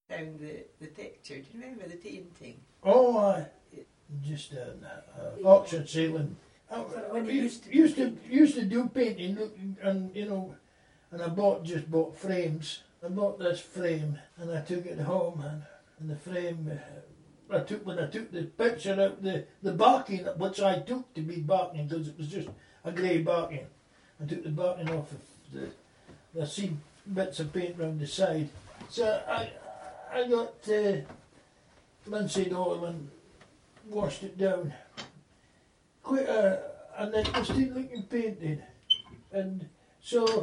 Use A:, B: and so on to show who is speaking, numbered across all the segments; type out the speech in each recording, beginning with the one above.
A: found the picture. Do you remember the painting?
B: Oh, I just auction sailing.
C: When
B: I
C: you
B: used to do painting, and and I just bought frames. I bought this frame, and I took it home, and the frame. When I took the picture out, the backing, which I took to be backing because it was just a grey backing. I took the backing off of I see bits of paint round the side. So I got linseed oil and washed it down. And then it was still looking painted. And so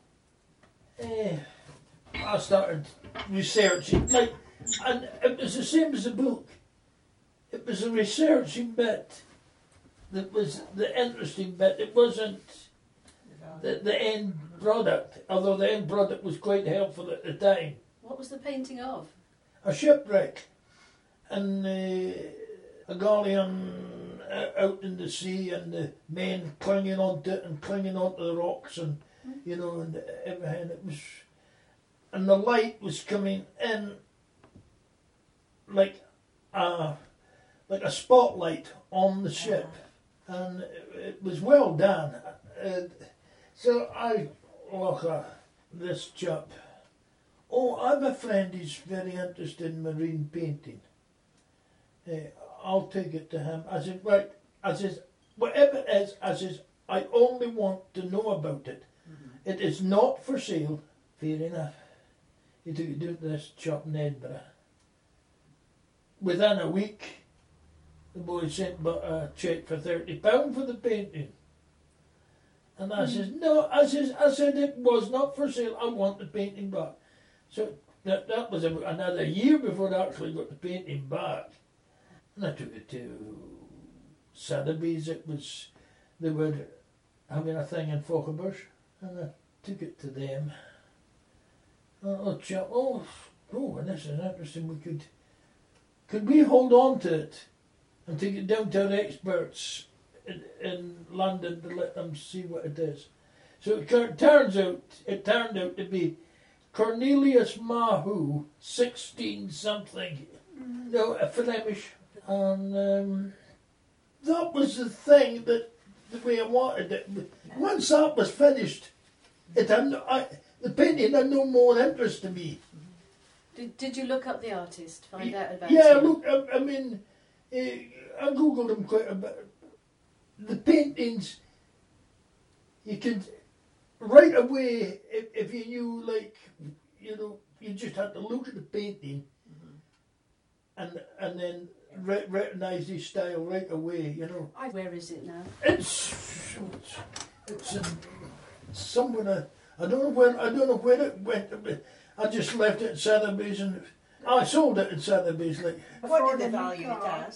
B: I started researching, and it was the same as the book. It was a researching bit that was the interesting bit. It wasn't the end product, although the end product was quite helpful at the time.
C: What was the painting of?
B: A shipwreck and a galleon out in the sea, and the men clinging onto it and clinging onto the rocks, and and everything. It was, and the light was coming in like a spotlight on the ship, and it was well done. So I look at this chap. Oh, I have a friend who's very interested in marine painting. I'll take it to him. I said, right, I says, whatever it is, I says, I only want to know about it. Mm-hmm. It is not for sale. Fair enough. He took it to this chap in Edinburgh. Within a week, the boy sent a cheque for £30 for the painting. And I says, no, I said it was not for sale. I want the painting back. So that was another year before I actually got the painting back. And I took it to Sotheby's. They were having a thing in Fochabers, and I took it to them. Oh, chap, and this is interesting. Could we hold on to it and take it down to our experts in London to let them see what it is? So it turned out to be Cornelius Mahu, 16-something, a Flemish, and that was the thing the way I wanted it. Once that was finished, the painting had no more interest to me.
C: Did you look up the artist, find out about
B: yeah,
C: him?
B: look, I googled him quite a bit. The paintings, you could, right away, if you knew, you just had to look at the painting and then recognise his style right away,
C: Where is it now?
B: It's in somewhere. I don't know where it went. I just left it at Sotheby's, and I sold it at Sotheby's.
A: What did they value it as?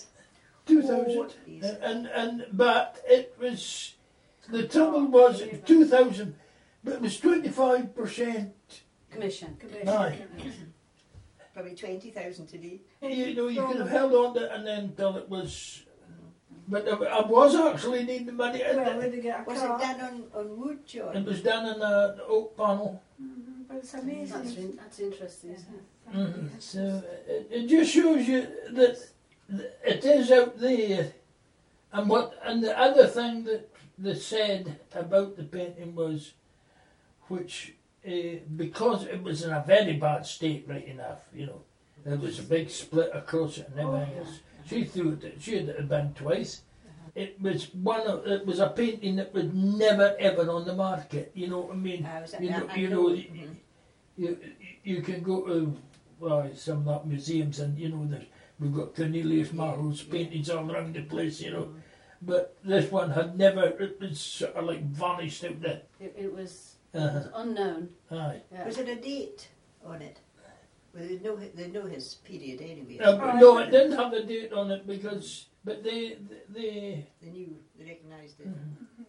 B: 2,000. But it was, the trouble was 2,000, but it was 25%
C: commission.
B: Aye.
A: Probably 20,000 today.
B: You could have held on to it and then till it was. But I was actually needing the money.
D: Well, when they get a
A: Was
D: car.
A: it done on wood, John?
B: It was done in an oak panel.
D: But it's amazing.
C: That's interesting, isn't it?
B: Mm-hmm. So it just shows you that it is out there. And the other thing that they said about the painting was, which because it was in a very bad state, right enough, there was a big split across it and everything else. She threw it. She had it been twice. It was a painting that was never ever on the market. You know what I mean? You can go to some of that museums, and we've got Cornelius Mahu's paintings all around the place. But this one had never. It was sort of vanished out there.
C: It was unknown.
B: Aye.
C: Yeah.
A: Was it a date on it? Well, they know his period anyway.
B: No, it didn't have a date on it but they
A: They recognised it.
B: Mm-hmm.